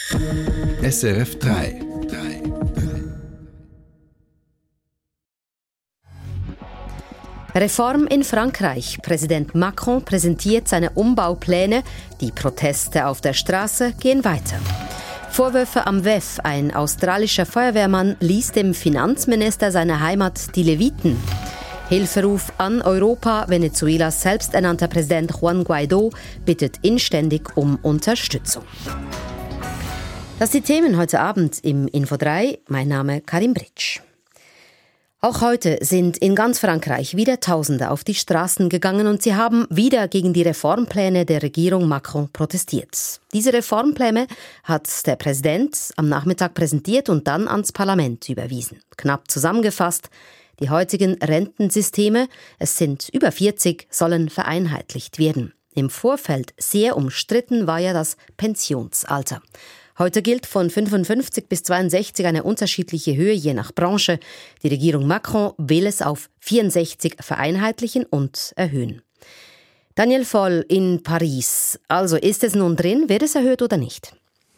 SRF 3. Reform in Frankreich. Präsident Macron präsentiert seine Umbaupläne. Die Proteste auf der Straße gehen weiter. Vorwürfe am WEF. Ein australischer Feuerwehrmann ließ dem Finanzminister seiner Heimat die Leviten. Hilferuf an Europa. Venezuelas selbsternannter Präsident Juan Guaidó bittet inständig um Unterstützung. Das sind die Themen heute Abend im Info 3. Mein Name Karin Britsch. Auch heute sind in ganz Frankreich wieder Tausende auf die Straßen gegangen und sie haben wieder gegen die Reformpläne der Regierung Macron protestiert. Diese Reformpläne hat der Präsident am Nachmittag präsentiert und dann ans Parlament überwiesen. Knapp zusammengefasst: Die heutigen Rentensysteme, es sind über 40, sollen vereinheitlicht werden. Im Vorfeld sehr umstritten war ja das Pensionsalter. Heute gilt von 55 bis 62 eine unterschiedliche Höhe je nach Branche. Die Regierung Macron will es auf 64 vereinheitlichen und erhöhen. Daniel Voll in Paris. Also ist es nun drin, wird es erhöht oder nicht?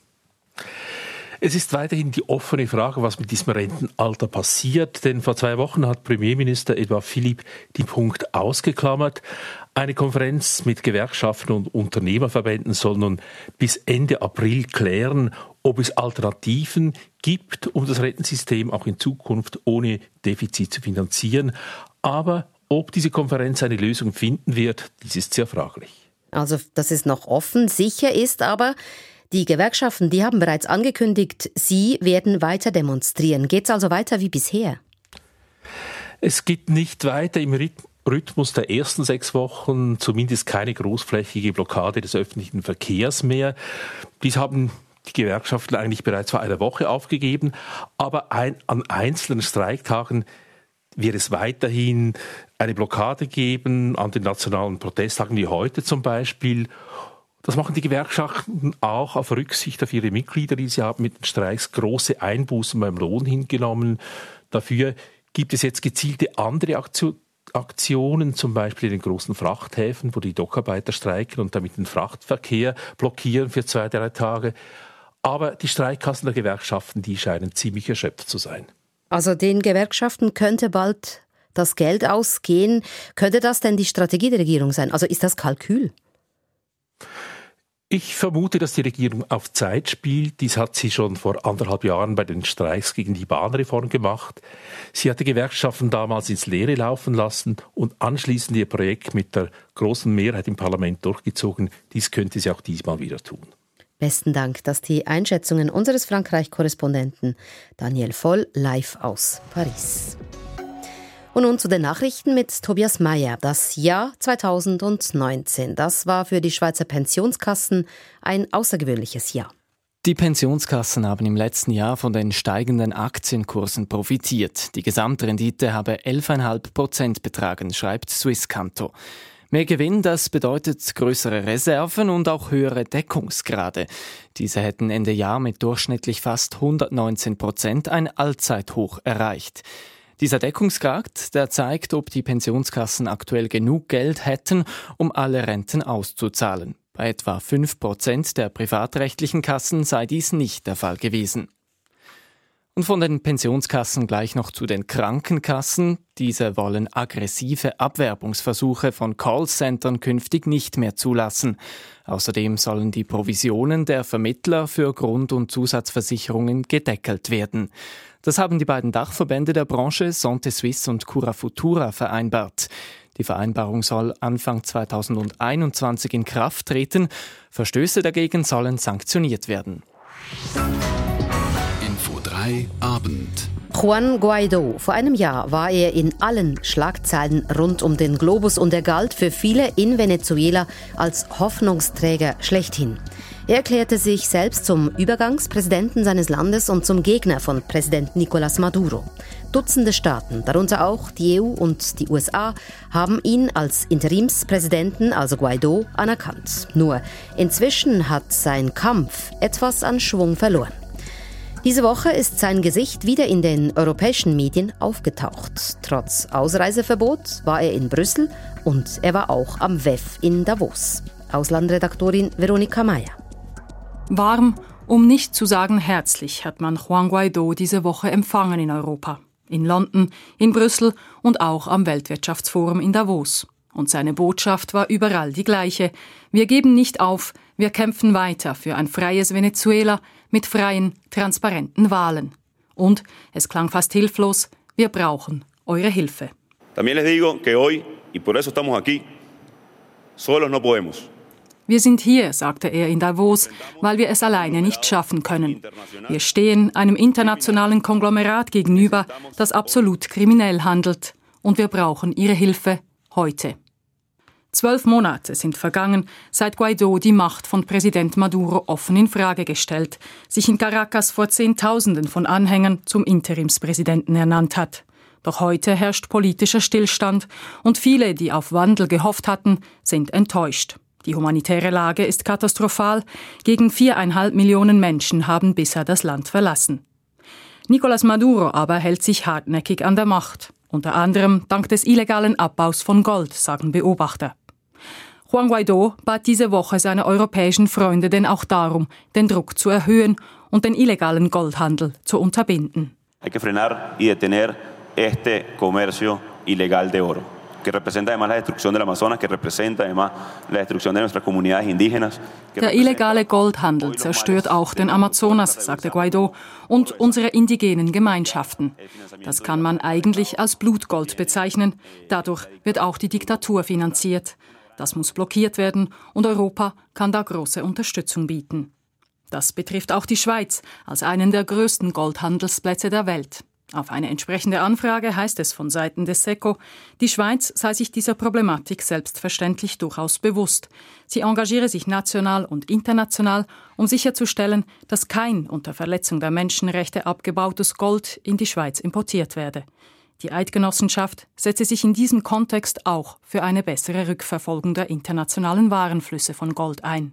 Es ist weiterhin die offene Frage, was mit diesem Rentenalter passiert. Denn vor 2 Wochen hat Premierminister Edouard Philippe den Punkt ausgeklammert. Eine Konferenz mit Gewerkschaften und Unternehmerverbänden soll nun bis Ende April klären, ob es Alternativen gibt, um das Rentensystem auch in Zukunft ohne Defizit zu finanzieren. Aber ob diese Konferenz eine Lösung finden wird, dies ist sehr fraglich. Also das ist noch offen. Sicher ist aber, die Gewerkschaften, die haben bereits angekündigt, sie werden weiter demonstrieren. Geht es also weiter wie bisher? Es geht nicht weiter im Rhythmus der ersten 6 Wochen, zumindest keine großflächige Blockade des öffentlichen Verkehrs mehr. Dies haben die Gewerkschaften eigentlich bereits vor einer Woche aufgegeben. Aber an einzelnen Streiktagen wird es weiterhin eine Blockade geben, an den nationalen Protesttagen wie heute zum Beispiel. Das machen die Gewerkschaften auch auf Rücksicht auf ihre Mitglieder, die sie haben mit den Streiks große Einbußen beim Lohn hingenommen. Dafür gibt es jetzt gezielte andere Aktionen, zum Beispiel in den großen Frachthäfen, wo die Dockarbeiter streiken und damit den Frachtverkehr blockieren für 2-3 Tage. Aber die Streikkassen der Gewerkschaften, die scheinen ziemlich erschöpft zu sein. Also den Gewerkschaften könnte bald das Geld ausgehen. Könnte das denn die Strategie der Regierung sein? Also ist das Kalkül? Ich vermute, dass die Regierung auf Zeit spielt. Dies hat sie schon vor 1,5 Jahren bei den Streiks gegen die Bahnreform gemacht. Sie hat die Gewerkschaften damals ins Leere laufen lassen und anschließend ihr Projekt mit der großen Mehrheit im Parlament durchgezogen. Dies könnte sie auch diesmal wieder tun. Besten Dank, dass die Einschätzungen unseres Frankreich-Korrespondenten Daniel Voll live aus Paris. Und nun zu den Nachrichten mit Tobias Meyer. Das Jahr 2019, das war für die Schweizer Pensionskassen ein außergewöhnliches Jahr. Die Pensionskassen haben im letzten Jahr von den steigenden Aktienkursen profitiert. Die Gesamtrendite habe 11,5% betragen, schreibt Swisscanto. Mehr Gewinn, das bedeutet größere Reserven und auch höhere Deckungsgrade. Diese hätten Ende Jahr mit durchschnittlich fast 119% ein Allzeithoch erreicht. Dieser Deckungsgrad, der zeigt, ob die Pensionskassen aktuell genug Geld hätten, um alle Renten auszuzahlen. Bei etwa 5% der privatrechtlichen Kassen sei dies nicht der Fall gewesen. Und von den Pensionskassen gleich noch zu den Krankenkassen. Diese wollen aggressive Abwerbungsversuche von Callcentern künftig nicht mehr zulassen. Außerdem sollen die Provisionen der Vermittler für Grund- und Zusatzversicherungen gedeckelt werden. Das haben die beiden Dachverbände der Branche, Santé Suisse und Cura Futura, vereinbart. Die Vereinbarung soll Anfang 2021 in Kraft treten. Verstöße dagegen sollen sanktioniert werden. Info 3 Abend. Juan Guaidó. Vor einem Jahr war er in allen Schlagzeilen rund um den Globus und er galt für viele in Venezuela als Hoffnungsträger schlechthin. Er erklärte sich selbst zum Übergangspräsidenten seines Landes und zum Gegner von Präsident Nicolás Maduro. Dutzende Staaten, darunter auch die EU und die USA, haben ihn als Interimspräsidenten, also Guaidó, anerkannt. Nur inzwischen hat sein Kampf etwas an Schwung verloren. Diese Woche ist sein Gesicht wieder in den europäischen Medien aufgetaucht. Trotz Ausreiseverbot war er in Brüssel und er war auch am WEF in Davos. Auslandredaktorin Veronika Mayer. Warm Um nicht zu sagen herzlich, hat man Juan Guaidó diese Woche empfangen in Europa. In London, in Brüssel und auch am Weltwirtschaftsforum in Davos. Und seine Botschaft war überall die gleiche. Wir geben nicht auf, wir kämpfen weiter für ein freies Venezuela mit freien, transparenten Wahlen. Und, es klang fast hilflos, wir brauchen eure Hilfe. También les digo que hoy, y por eso estamos aquí, solos no podemos. Wir sind hier, sagte er in Davos, weil wir es alleine nicht schaffen können. Wir stehen einem internationalen Konglomerat gegenüber, das absolut kriminell handelt. Und wir brauchen Ihre Hilfe heute. 12 Monate sind vergangen, seit Guaidó die Macht von Präsident Maduro offen in Frage gestellt, sich in Caracas vor Zehntausenden von Anhängern zum Interimspräsidenten ernannt hat. Doch heute herrscht politischer Stillstand und viele, die auf Wandel gehofft hatten, sind enttäuscht. Die humanitäre Lage ist katastrophal. Gegen 4,5 Millionen Menschen haben bisher das Land verlassen. Nicolás Maduro aber hält sich hartnäckig an der Macht. Unter anderem dank des illegalen Abbaus von Gold, sagen Beobachter. Juan Guaidó bat diese Woche seine europäischen Freunde denn auch darum, den Druck zu erhöhen und den illegalen Goldhandel zu unterbinden. Hay que frenar y detener este comercio ilegal de oro, que representa además la destrucción del Amazonas, que representa además la destrucción de nuestras comunidades indígenas. Der illegale Goldhandel zerstört auch den Amazonas, sagte Guaidó, und unsere indigenen Gemeinschaften. Das kann man eigentlich als Blutgold bezeichnen. Dadurch wird auch die Diktatur finanziert. Das muss blockiert werden und Europa kann da große Unterstützung bieten. Das betrifft auch die Schweiz als einen der größten Goldhandelsplätze der Welt. Auf eine entsprechende Anfrage heißt es von Seiten des SECO, die Schweiz sei sich dieser Problematik selbstverständlich durchaus bewusst. Sie engagiere sich national und international, um sicherzustellen, dass kein unter Verletzung der Menschenrechte abgebautes Gold in die Schweiz importiert werde. Die Eidgenossenschaft setze sich in diesem Kontext auch für eine bessere Rückverfolgung der internationalen Warenflüsse von Gold ein.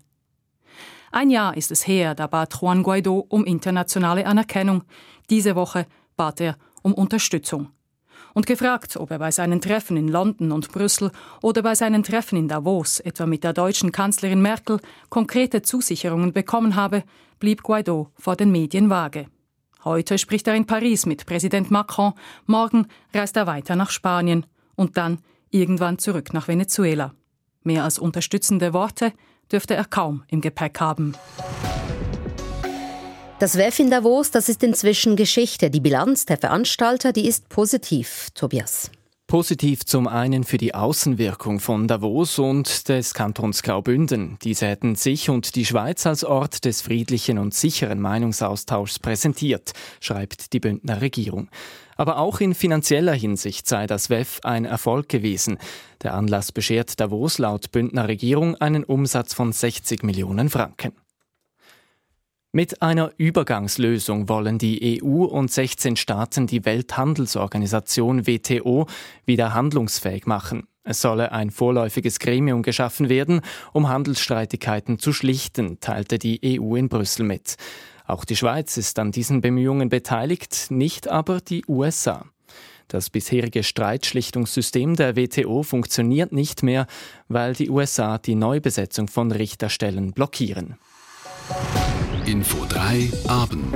Ein Jahr ist es her, da bat Juan Guaidó um internationale Anerkennung. Diese Woche bat er um Unterstützung. Und gefragt, ob er bei seinen Treffen in London und Brüssel oder bei seinen Treffen in Davos, etwa mit der deutschen Kanzlerin Merkel, konkrete Zusicherungen bekommen habe, blieb Guaidó vor den Medien vage. Heute spricht er in Paris mit Präsident Macron, morgen reist er weiter nach Spanien und dann irgendwann zurück nach Venezuela. Mehr als unterstützende Worte dürfte er kaum im Gepäck haben. Das WEF in Davos, das ist inzwischen Geschichte. Die Bilanz der Veranstalter, die ist positiv, Tobias. Positiv zum einen für die Außenwirkung von Davos und des Kantons Graubünden. Diese hätten sich und die Schweiz als Ort des friedlichen und sicheren Meinungsaustauschs präsentiert, schreibt die Bündner Regierung. Aber auch in finanzieller Hinsicht sei das WEF ein Erfolg gewesen. Der Anlass beschert Davos laut Bündner Regierung einen Umsatz von 60 Millionen Franken. Mit einer Übergangslösung wollen die EU und 16 Staaten die Welthandelsorganisation WTO wieder handlungsfähig machen. Es solle ein vorläufiges Gremium geschaffen werden, um Handelsstreitigkeiten zu schlichten, teilte die EU in Brüssel mit. Auch die Schweiz ist an diesen Bemühungen beteiligt, nicht aber die USA. Das bisherige Streitschlichtungssystem der WTO funktioniert nicht mehr, weil die USA die Neubesetzung von Richterstellen blockieren. Info 3 Abend.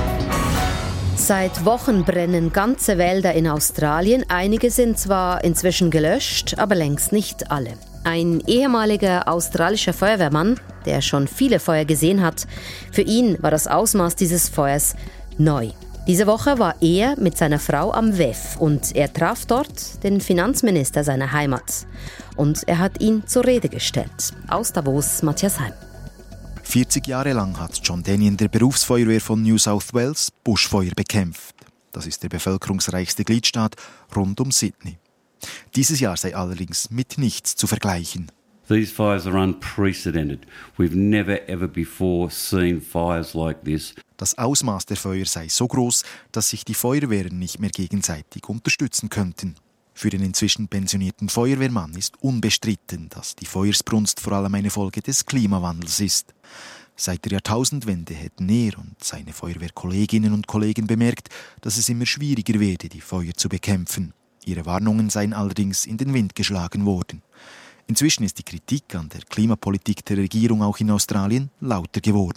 Seit Wochen brennen ganze Wälder in Australien. Einige sind zwar inzwischen gelöscht, aber längst nicht alle. Ein ehemaliger australischer Feuerwehrmann, der schon viele Feuer gesehen hat, für ihn war das Ausmaß dieses Feuers neu. Diese Woche war er mit seiner Frau am WEF und er traf dort den Finanzminister seiner Heimat. Und er hat ihn zur Rede gestellt. Aus Davos, Matthias Heim. 40 Jahre lang hat John Denny in der Berufsfeuerwehr von New South Wales Buschfeuer bekämpft. Das ist der bevölkerungsreichste Gliedstaat rund um Sydney. Dieses Jahr sei allerdings mit nichts zu vergleichen. These fires are unprecedented. We've never ever before seen fires like this. Das Ausmaß der Feuer sei so groß, dass sich die Feuerwehren nicht mehr gegenseitig unterstützen könnten. Für den inzwischen pensionierten Feuerwehrmann ist unbestritten, dass die Feuersbrunst vor allem eine Folge des Klimawandels ist. Seit der Jahrtausendwende hätten er und seine Feuerwehrkolleginnen und Kollegen bemerkt, dass es immer schwieriger werde, die Feuer zu bekämpfen. Ihre Warnungen seien allerdings in den Wind geschlagen worden. Inzwischen ist die Kritik an der Klimapolitik der Regierung auch in Australien lauter geworden.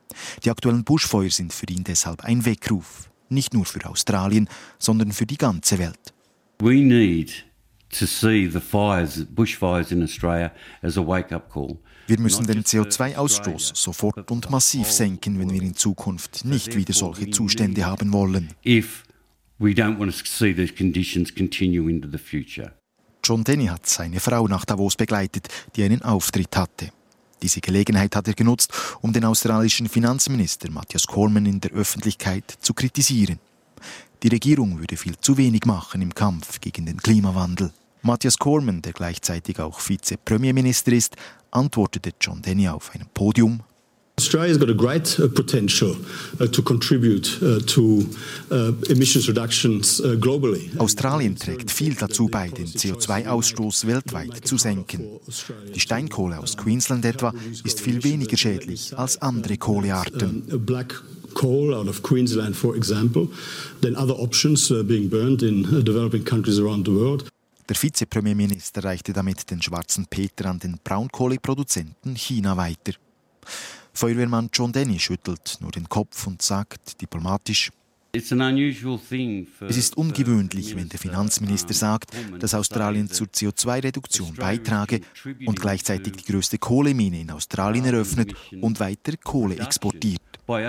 Die aktuellen Buschfeuer sind für ihn deshalb ein Weckruf. Nicht nur für Australien, sondern für die ganze Welt. We need to see the bushfires in Australia as a wake-up call. Wir müssen den CO2-Ausstoß sofort und massiv senken, wenn wir in Zukunft nicht wieder solche Zustände haben wollen. If we don't want to see these conditions continue into the future. John Denny hat seine Frau nach Davos begleitet, die einen Auftritt hatte. Diese Gelegenheit hat er genutzt, um den australischen Finanzminister Matthias Cormann in der Öffentlichkeit zu kritisieren. Die Regierung würde viel zu wenig machen im Kampf gegen den Klimawandel. Matthias Cormann, der gleichzeitig auch Vize-Premierminister ist, antwortete John Denny auf einem Podium: Australia has got a great potential to contribute to emissions reductions globally. Australien trägt viel dazu bei, den CO2-Ausstoß weltweit zu senken. Die Steinkohle aus Queensland etwa ist viel weniger schädlich als andere Kohlearten. Black coal out of Queensland, for example, than other options being burned in developing countries around the world. Der Vizepremierminister reichte damit den schwarzen Peter an den Braunkohleproduzenten China weiter. Feuerwehrmann John Denny schüttelt nur den Kopf und sagt diplomatisch: Es ist ungewöhnlich, wenn der Finanzminister sagt, dass Australien zur CO2-Reduktion beitrage und gleichzeitig die größte Kohlemine in Australien eröffnet und weiter Kohle exportiert.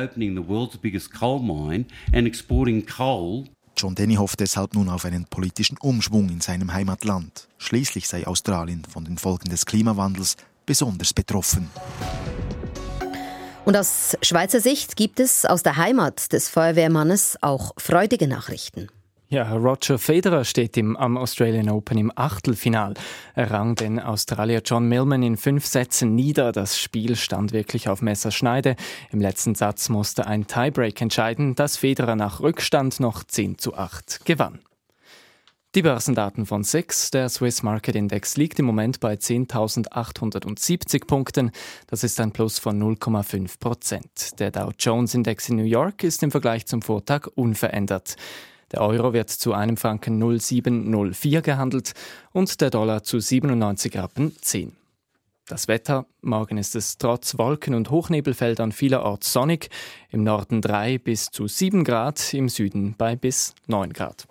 John Denny hofft deshalb nun auf einen politischen Umschwung in seinem Heimatland. Schließlich sei Australien von den Folgen des Klimawandels besonders betroffen. Und aus Schweizer Sicht gibt es aus der Heimat des Feuerwehrmannes auch freudige Nachrichten. Ja, Roger Federer steht am Australian Open im Achtelfinal. Er rang den Australier John Millman in 5 Sätzen nieder. Das Spiel stand wirklich auf Messerschneide. Im letzten Satz musste ein Tiebreak entscheiden, das Federer nach Rückstand noch 10:8 gewann. Die Börsendaten von SIX, der Swiss Market Index, liegt im Moment bei 10.870 Punkten. Das ist ein Plus von 0,5%. Der Dow Jones Index in New York ist im Vergleich zum Vortag unverändert. Der Euro wird zu einem Franken 0,704 gehandelt und der Dollar zu 97,10 Rappen. Das Wetter: Morgen ist es trotz Wolken- und Hochnebelfeldern vielerorts sonnig. Im Norden 3 bis zu 7 Grad, im Süden bei bis 9 Grad.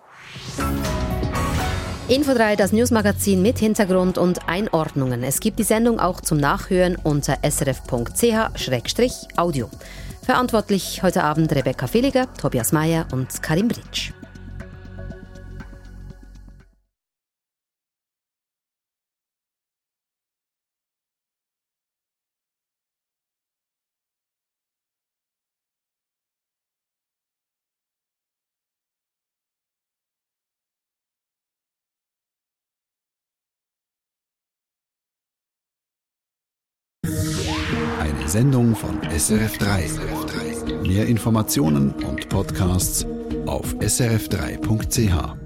Info 3, das Newsmagazin mit Hintergrund und Einordnungen. Es gibt die Sendung auch zum Nachhören unter srf.ch/audio. Verantwortlich heute Abend Rebecca Villiger, Tobias Meyer und Karim Britsch. Eine Sendung von SRF3. Mehr Informationen und Podcasts auf srf3.ch.